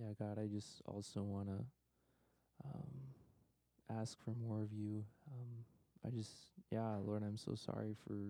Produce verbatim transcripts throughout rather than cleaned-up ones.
yeah, God, I just also want to um, ask for more of you. Um, I just, yeah, Lord, I'm so sorry for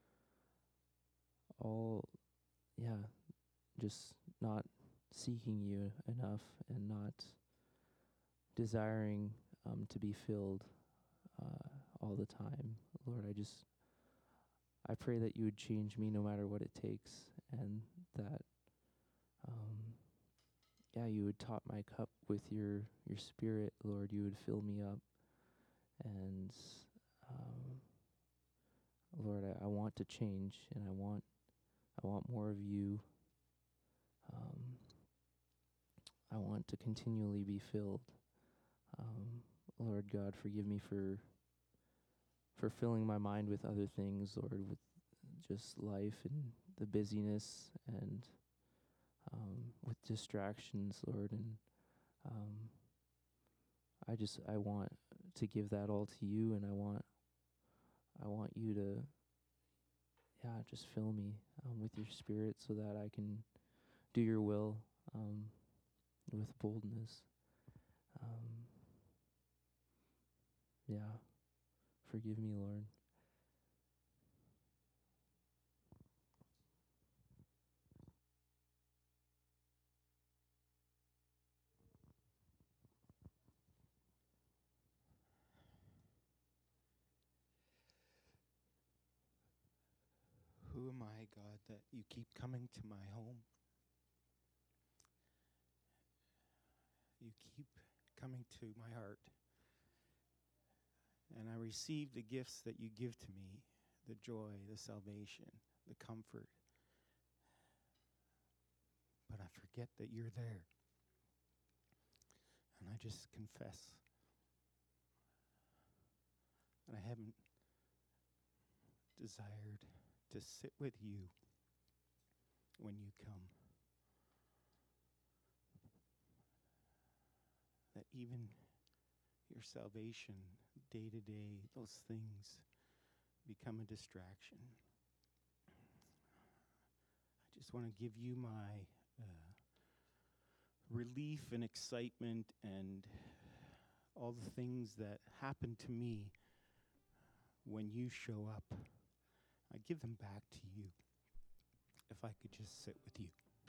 all, yeah, just not seeking you enough and not desiring um, to be filled uh, all the time. Lord, I just, I pray that you would change me no matter what it takes, and that, um, yeah, you would top my cup with your, your spirit, Lord. You would fill me up. And, um, Lord, I, I want to change, and I want, I want more of you. Um, I want to continually be filled. Um, Lord God, forgive me for for filling my mind with other things, Lord, with just life and the busyness and um, with distractions, Lord. And um, I just I want to give that all to you, and I want I want you to yeah just fill me um, with your Spirit so that I can do your will um, with boldness. Um, yeah, forgive me, Lord. Who am I, God, that you keep coming to my home? You keep coming to my heart. And I receive the gifts that you give to me, the joy, the salvation, the comfort. But I forget that you're there. And I just confess that I haven't desired to sit with you when you come. That even your salvation, day to day, those things become a distraction. I just want to give you my uh, relief and excitement and all the things that happen to me when you show up. I give them back to you. If I could just sit with you.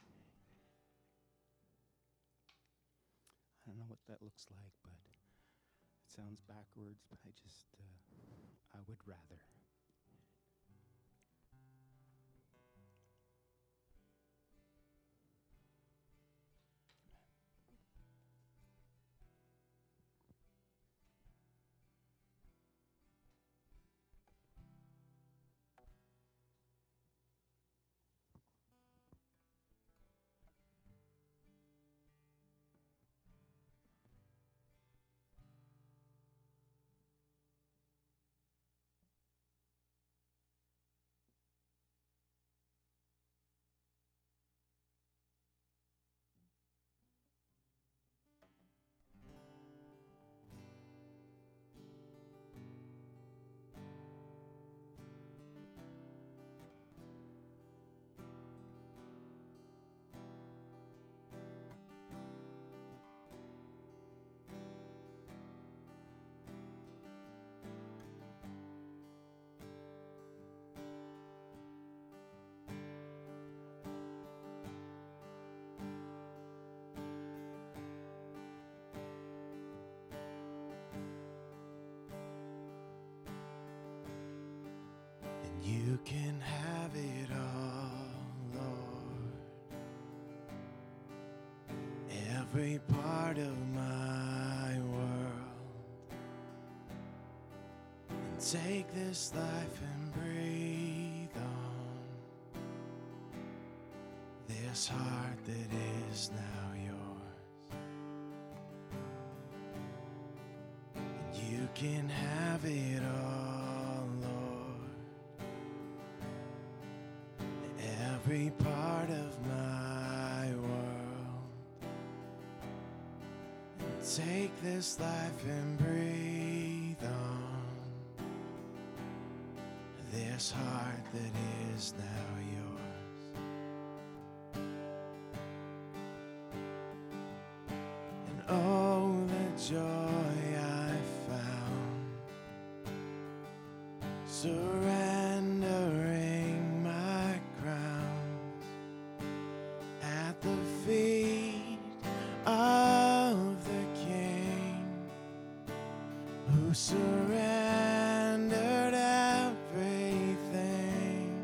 I don't know what that looks like, but it sounds backwards, but I just, uh, I would rather. And you can have it all, Lord. Every part of my world. And take this life and breathe on this heart that is now yours. And you can have it all, Lord. Every part of my world. And take this life and breathe on this heart that is now yours. oh, the joy I found surrendering my crowns at the feet of the King, who surrendered everything.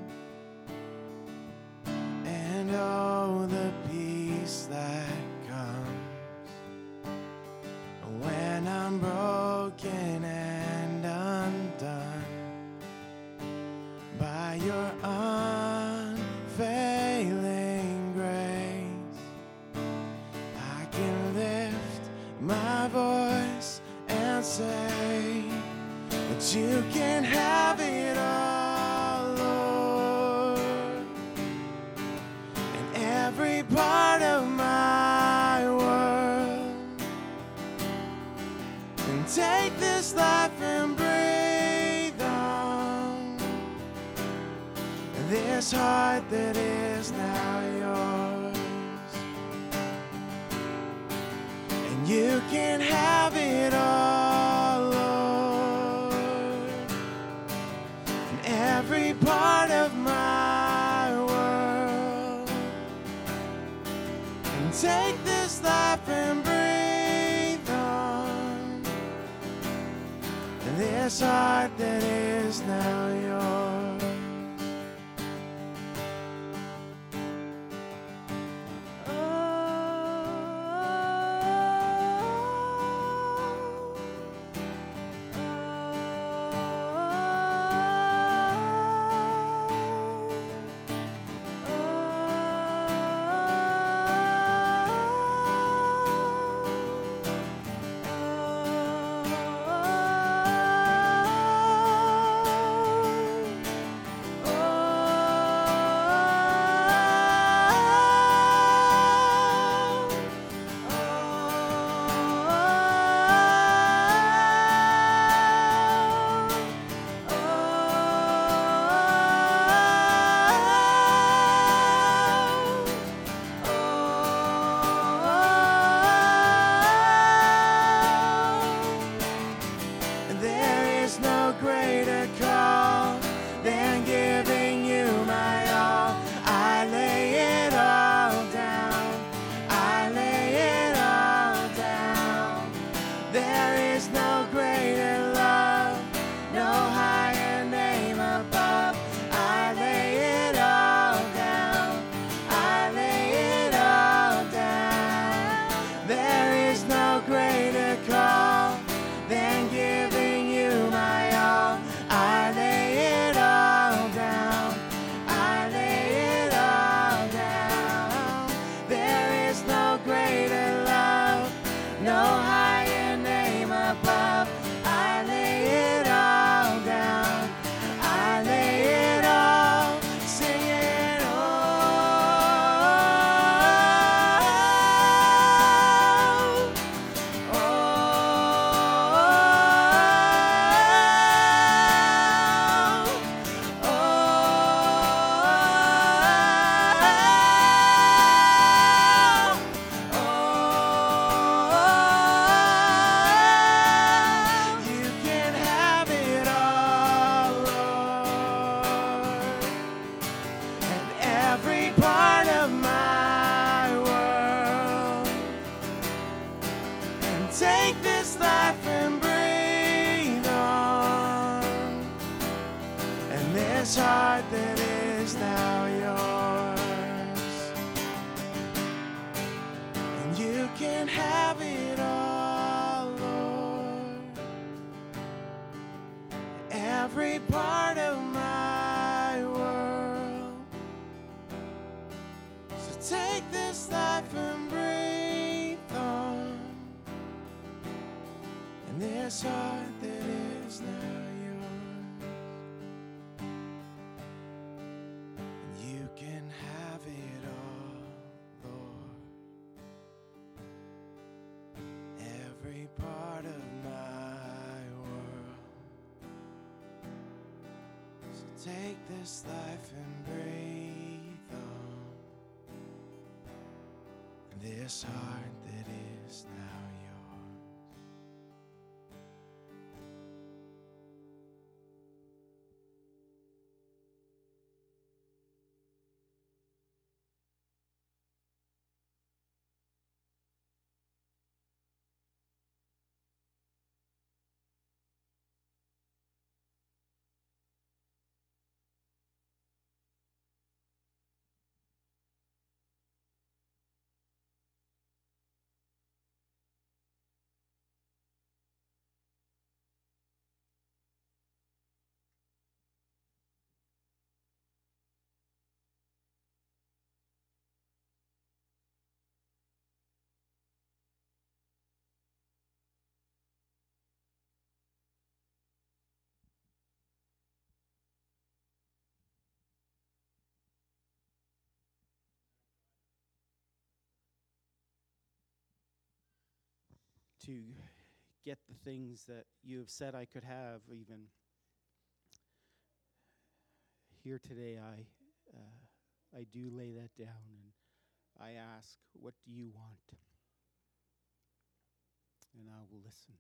And oh, the peace that comes when I'm broken and undone by your unfailing grace. I can lift my voice and say that you can have it all, Lord, and every part of my world. And take this life and breathe on this heart that is now yours. And you can have it all, Lord, and every part of my world. And take this life and breathe on this heart that is now yours. There is no greater call than giving you my all. I lay it all down. I lay it all down. There is no greater love, no higher name above. I lay it all down. I lay it all down. There is no greater call than giving you my all. I lay it all down. I lay it all down. There is no greater love, no higher name above. I lay it all down. I lay it all, sing it all. You can have it all, Lord, and every part of my world. And take this life and breathe on, and this heart that is now yours. And you can have it all, Lord, every part of my world. So take this life and breathe on, and this heart that is now yours. And you can have it all, Lord, every part of my world. So take this life and breathe on this heart that is now yours. to get the things that you have said I could have. Even here today, I uh, I do lay that down, and I ask, what do you want? And I will listen.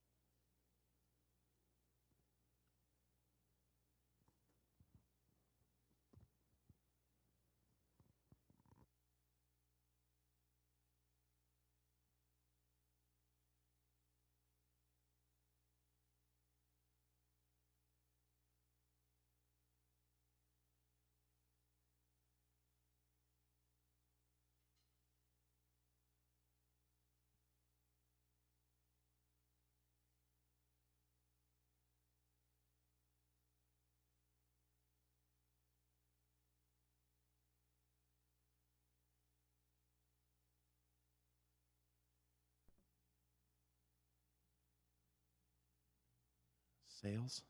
Sales.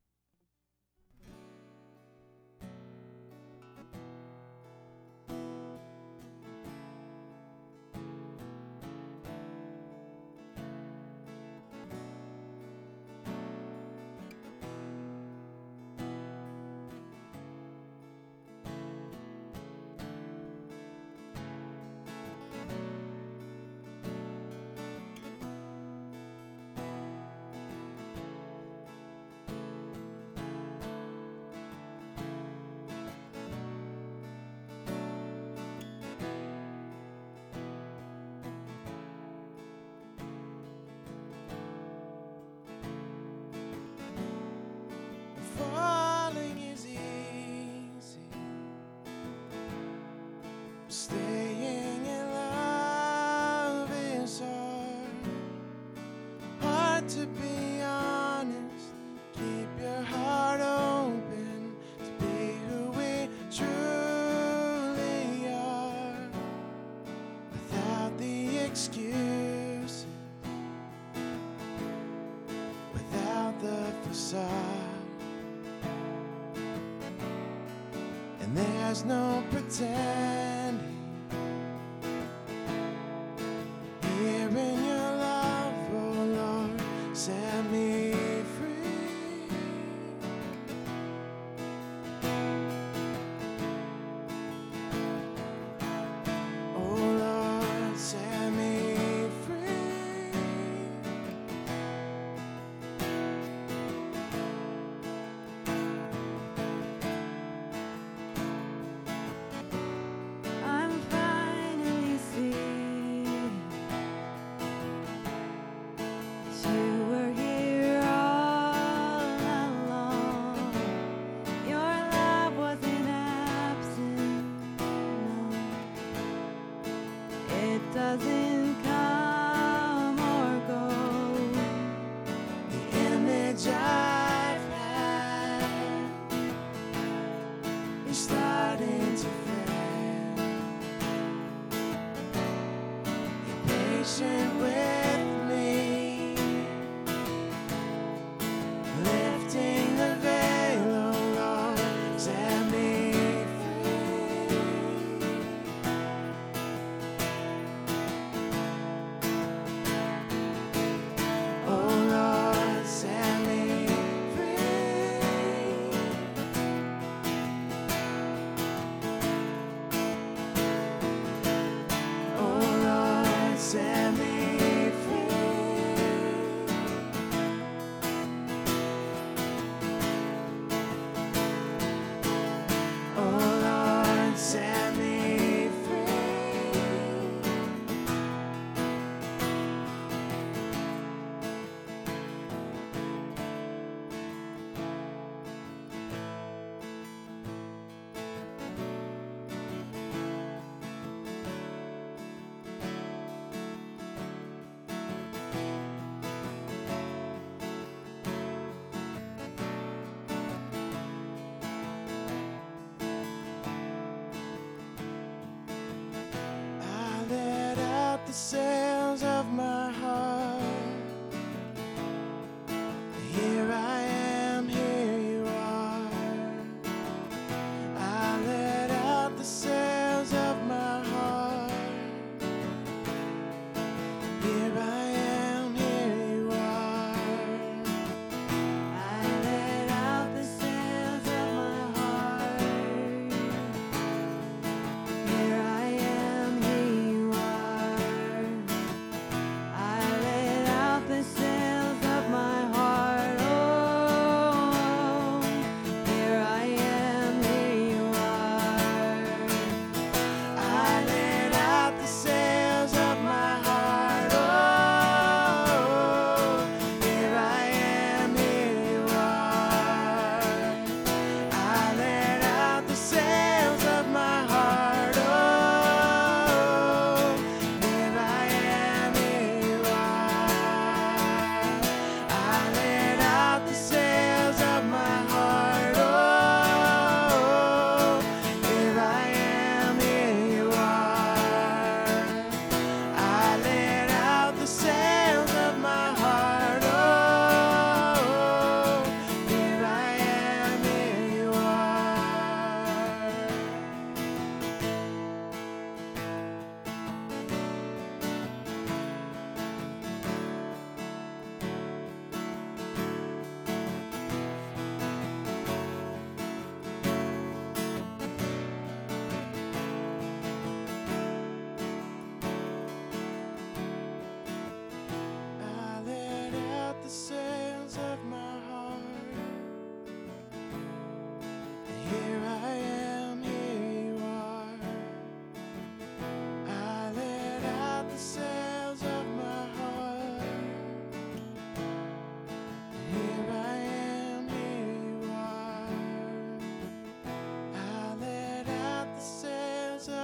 Falling is easy. Staying in love is hard. Hard to be honest. Keep your heart open to be who we truly are. Without the excuses, without the facade. And there's no pretending. Here in your love, oh Lord, set me free. Oh Lord, set me free. I'm finally seeing that you were here all along. Your love wasn't absent, no. It doesn't come or go. The image I've had is starting to fade. You're patient with me, lifting the veil, oh Lord, set me free. Oh Lord, set me free. Oh Lord, set me free. Oh Lord, set me free. I let out the sails of my heart. Here I am, here you are. I let out the sails of my heart. Here I am,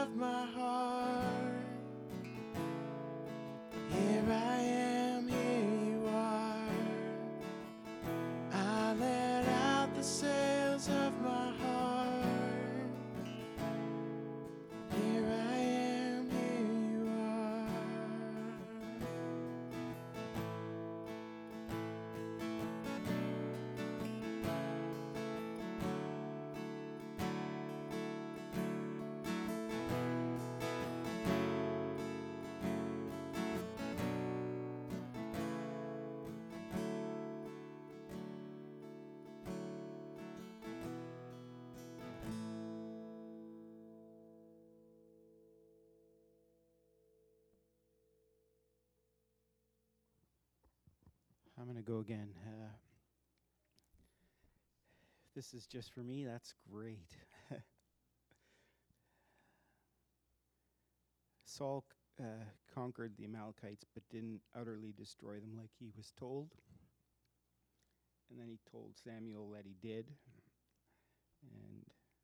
of my heart. Here I am, here you are. I let out the sails of my heart. Here I am, here you are. I'm going to go again. Uh, if this is just for me, that's great. Saul uh, conquered the Amalekites but didn't utterly destroy them like he was told. And then he told Samuel that he did. And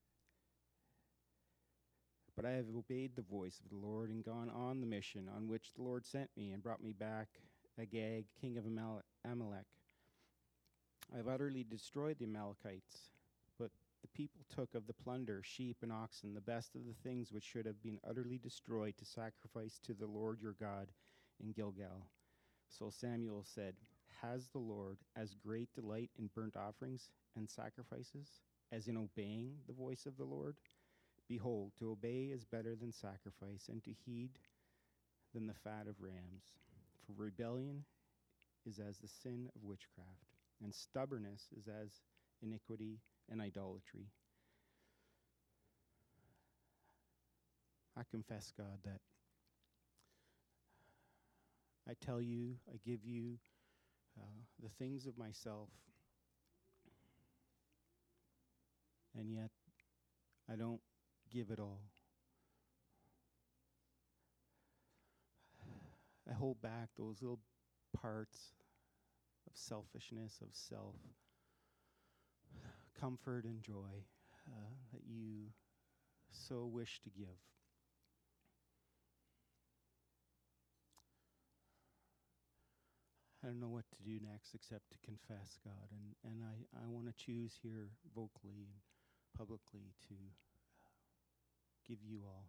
but I have obeyed the voice of the Lord and gone on the mission on which the Lord sent me and brought me back Agag, king of Amal- Amalek. I have utterly destroyed the Amalekites, but the people took of the plunder, sheep and oxen, the best of the things which should have been utterly destroyed, to sacrifice to the Lord your God in Gilgal. So Samuel said, Has the Lord as great delight in burnt offerings and sacrifices as in obeying the voice of the Lord? Behold, to obey is better than sacrifice, and to heed than the fat of rams. For rebellion is as the sin of witchcraft, and stubbornness is as iniquity and idolatry. I confess, God, that I tell you, I give you uh, the things of myself, and yet I don't give it all. I hold back those little parts of selfishness, of self, comfort and joy uh, that you so wish to give. I don't know what to do next except to confess, God, and, and I, I want to choose here vocally and publicly to give you all.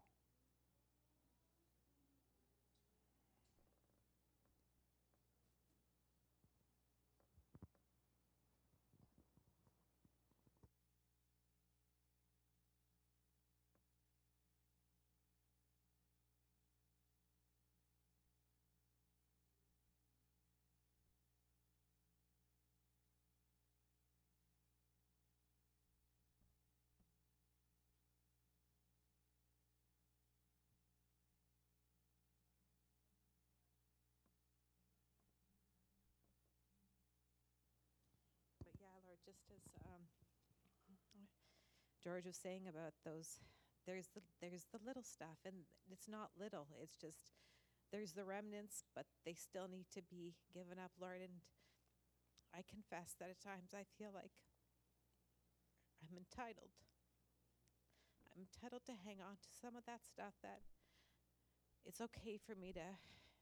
But yeah, Lord, just as um, George was saying about those, there's the there's the little stuff, and it's not little. It's just there's the remnants, but they still need to be given up, Lord. And I confess that at times I feel like I'm entitled. I'm entitled to hang on to some of that stuff, that it's okay for me to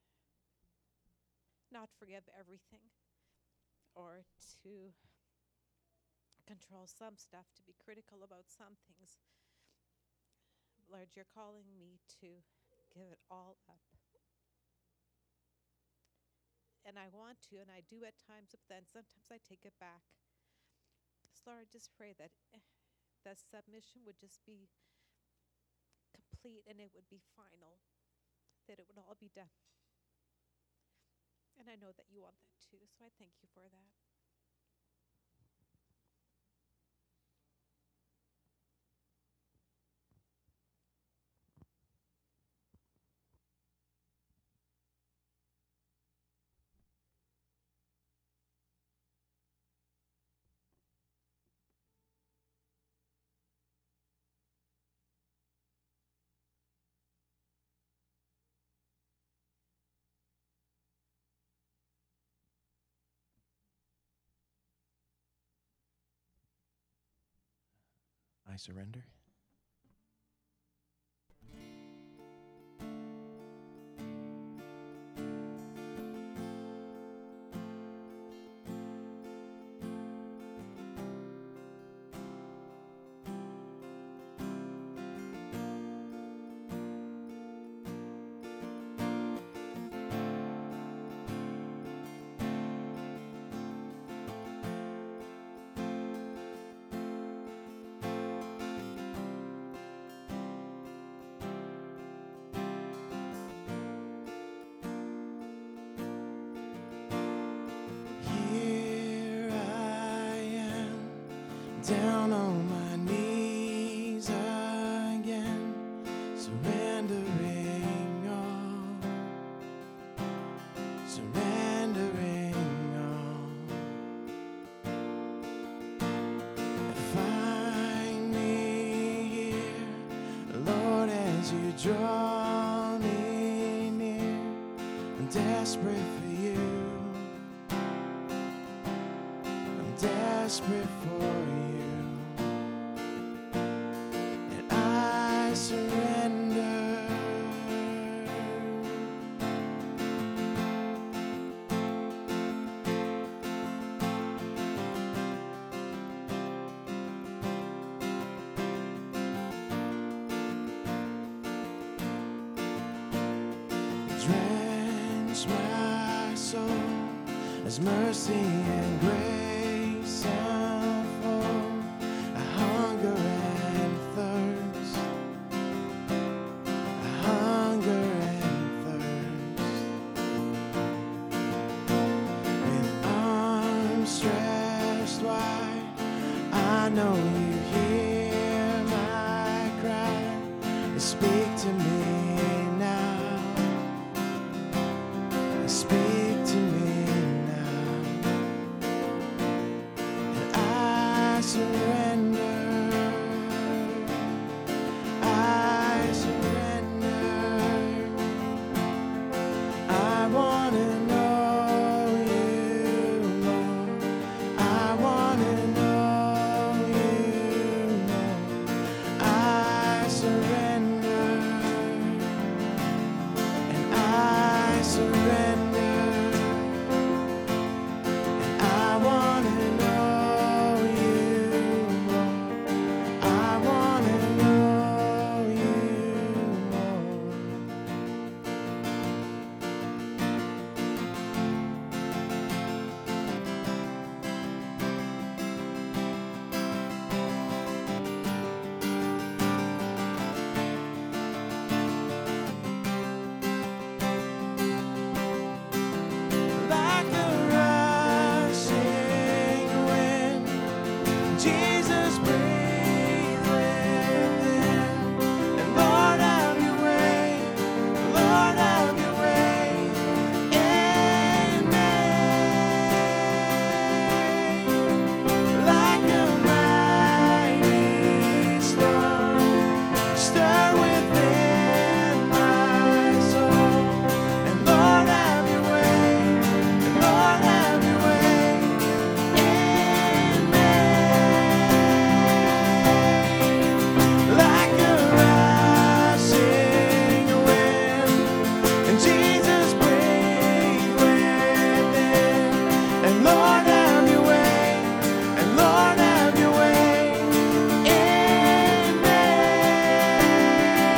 not forgive everything, or to control some stuff, to be critical about some things. Lord, you're calling me to give it all up. And I want to, and I do at times, but then sometimes I take it back. So Lord, just pray that eh, that submission would just be complete, and it would be final, that it would all be done. And I know that you want that too, so I thank you for that. I surrender. down on my knees again, surrendering all, surrendering all. Find me here, Lord, as you draw me near. I'm desperate for you. I'm desperate for you. And I surrender. Drench my soul as mercy and grace unfold. I hunger and thirst. I hunger and thirst. With arms stretched wide, I know you hear my cry. Speak to me now. Speak to me now, and I surrender. I surrender. I want to know you more. I want to know you more. I surrender, and I surrender. Like a rushing wind, Jesus, breathe within. And Lord, have your way, Lord, have your way in me. Like a mighty storm, stir within my soul. And Lord, have your way, Lord, have your way in me. Like a rushing wind, and Jesus, breathe within. And Lord, have your way, and Lord, have your way in me.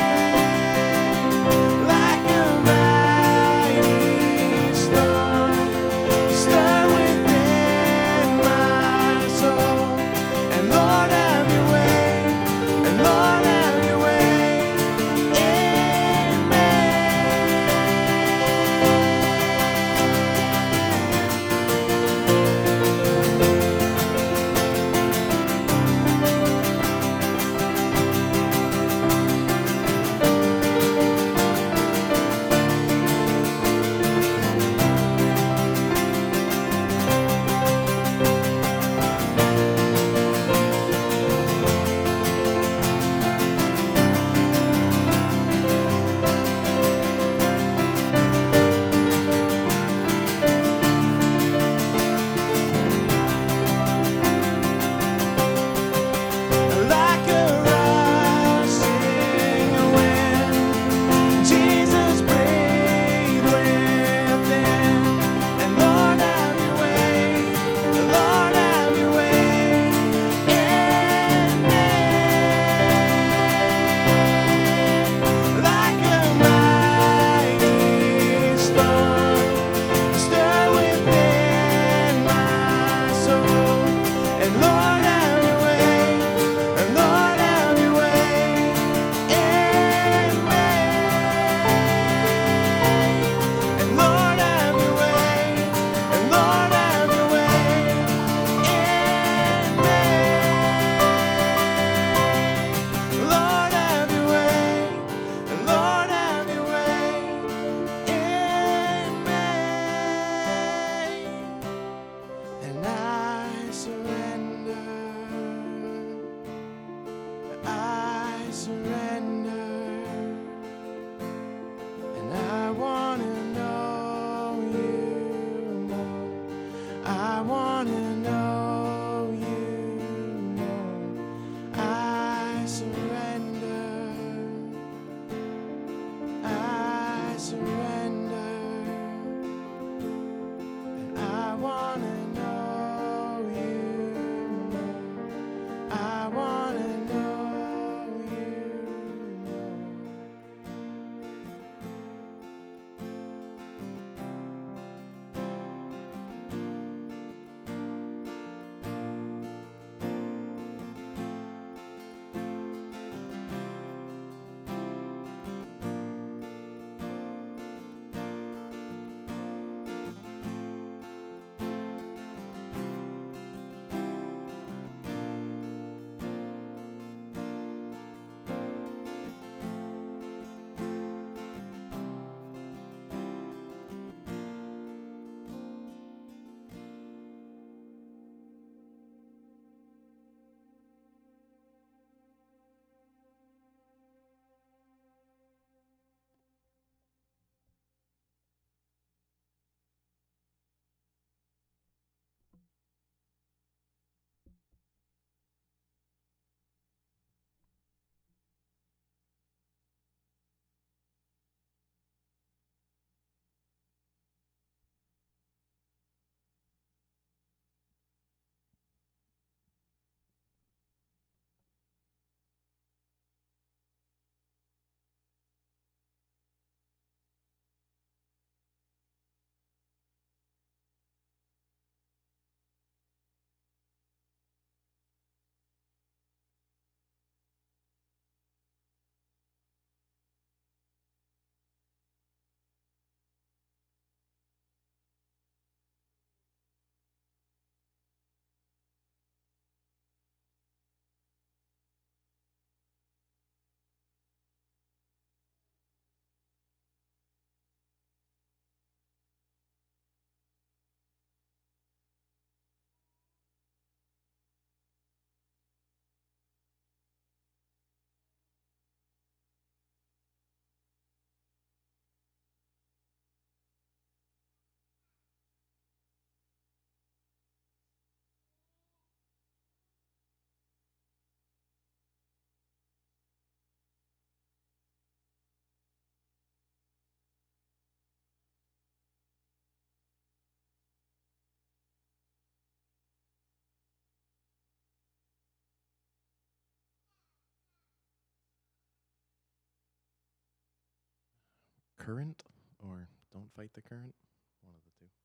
current or don't fight the current. One of the two.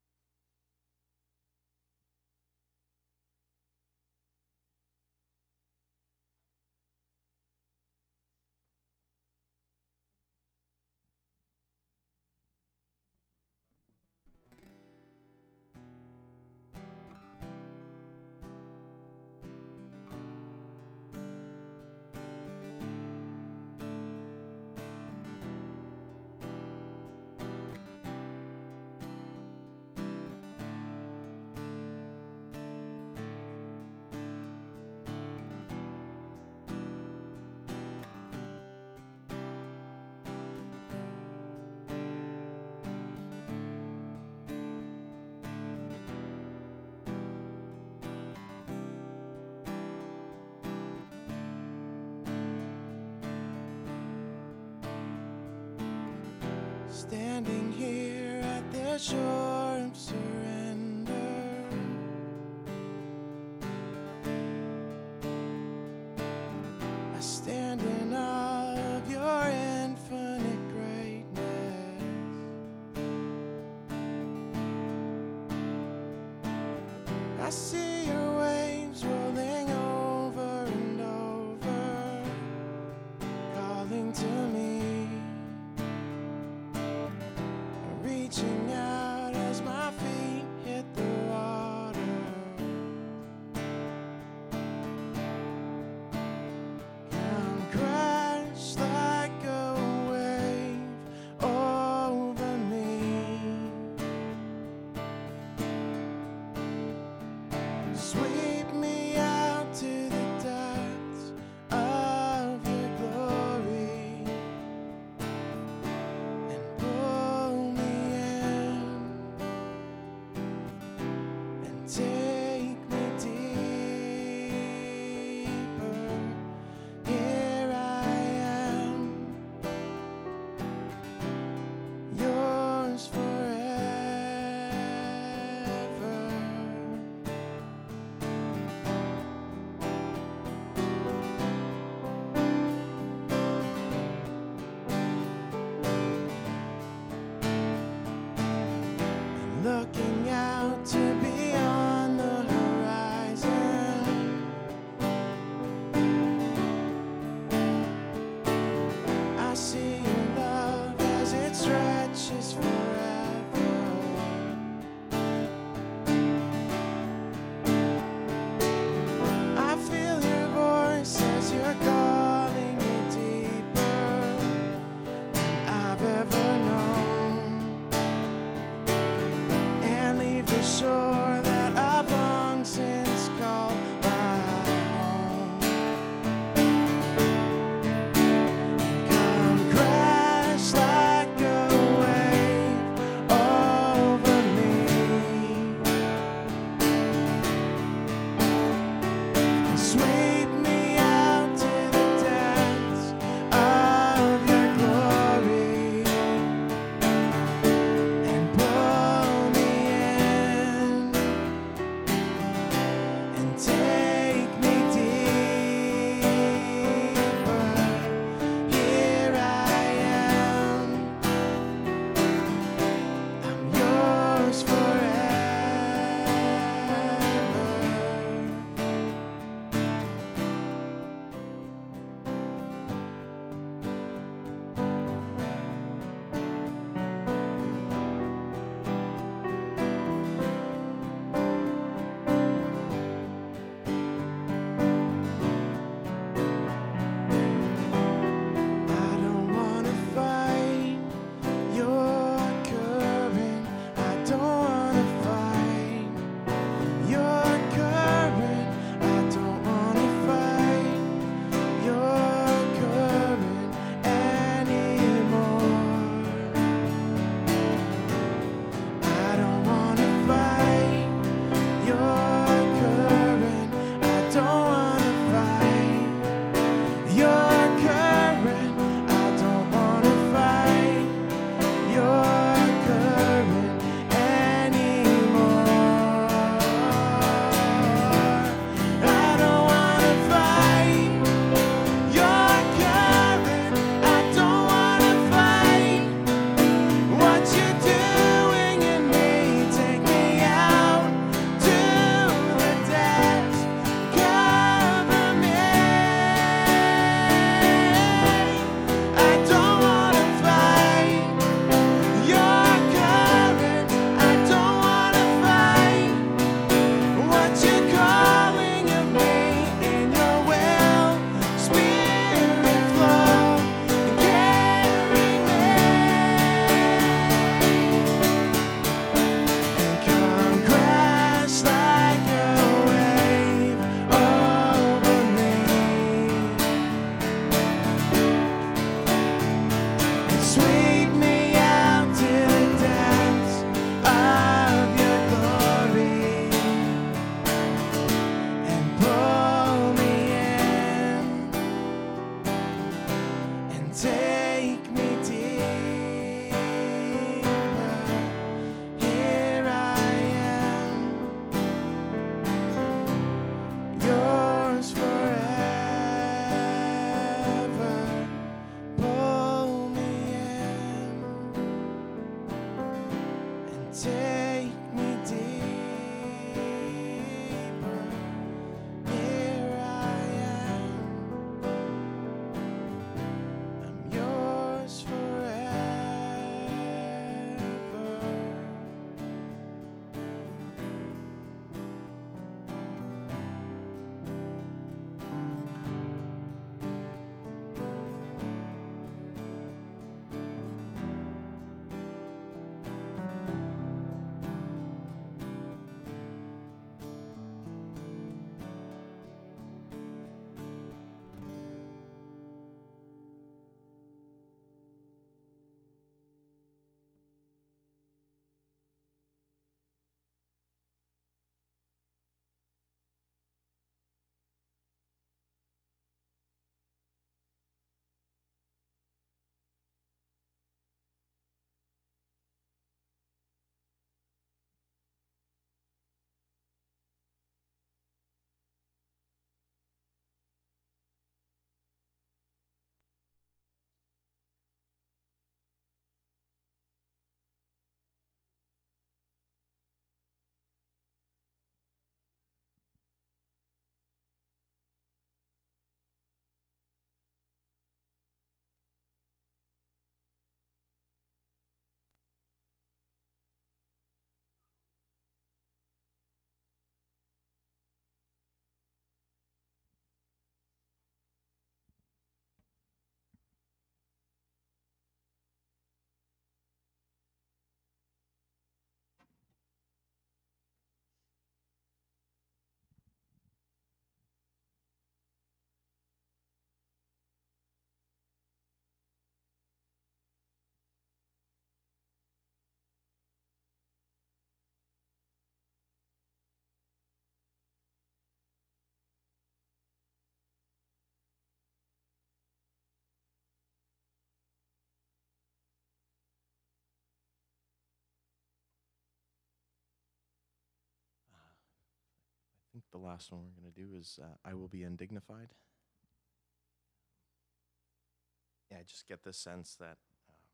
Standing here at the shore of surrender, I stand in awe of your infinite greatness. I see your waves rolling over and over, calling to me, reaching out as my feet hit the water. Come crash like a wave over me. Sweep me out to the depths of your glory and pull me in. Sweep me out to the depths of your glory and pull me in and take me deeper. Here I am, yours forever. Pull me in and take me deeper. Here I am, I'm yours forever. I think the last one we're going to do is uh, I Will Be Undignified. Yeah, I just get this sense that, um,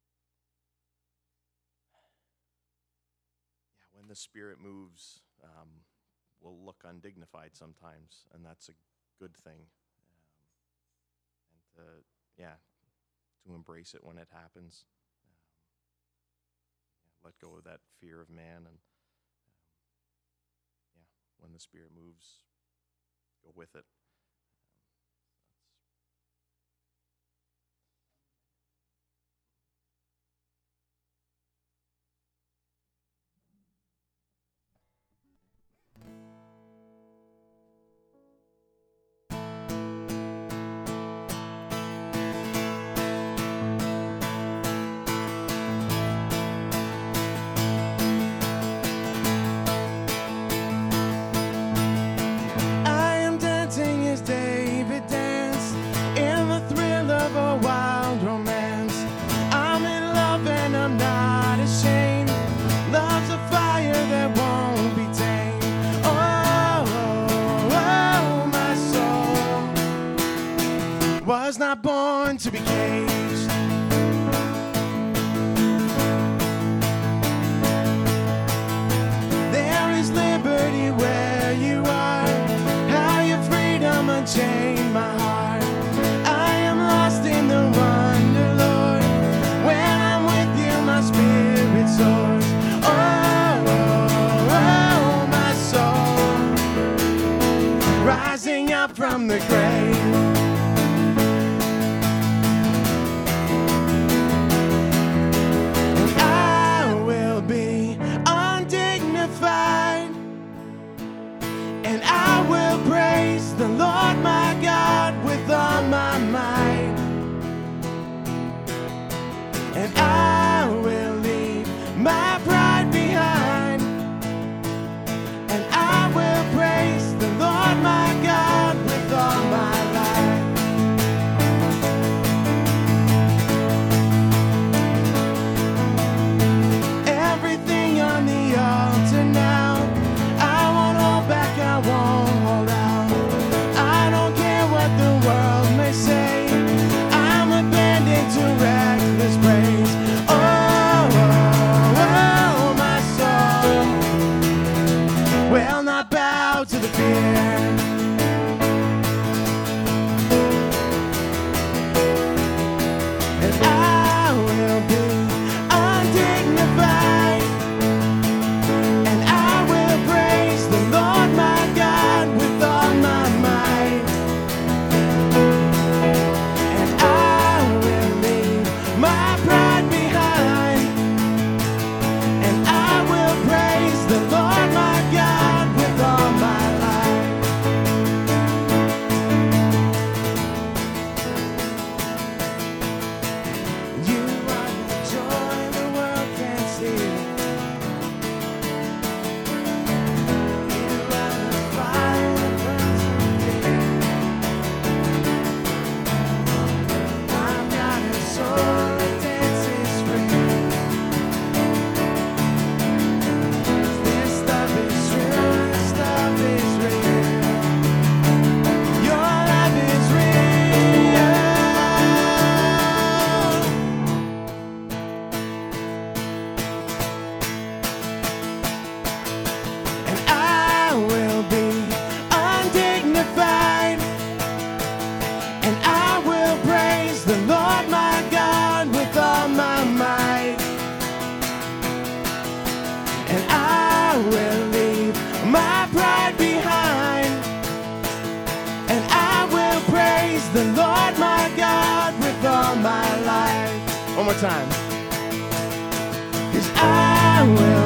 yeah, when the Spirit moves, um, we'll look undignified sometimes, and that's a good thing. Um, and to, yeah, to embrace it when it happens. Um, yeah, let go of that fear of man, and um, yeah, when the Spirit moves, go with it. I am dancing and I will leave my pride behind, and I will praise the Lord my God with all my life. Everything on the altar now, I won't hold back, I won't hold out. I don't care what the world may say, I'm abandoned to reckless praise. Oh, oh, oh, my soul will not bow to the fear. And I will be undignified, and I will praise the Lord my God with all my might. And I will leave my pride behind, and I will praise the Lord my God with all my life. You are the joy the world can't see. You are the fire that burns within. I'm not a soul that dances free. This love is true, this love is real. Your love is real. And I will be undignified, and I will praise the Lord my God with all my might. And I will leave my pride behind, and I will praise the Lord my God with all my life. One more time. 'Cause I will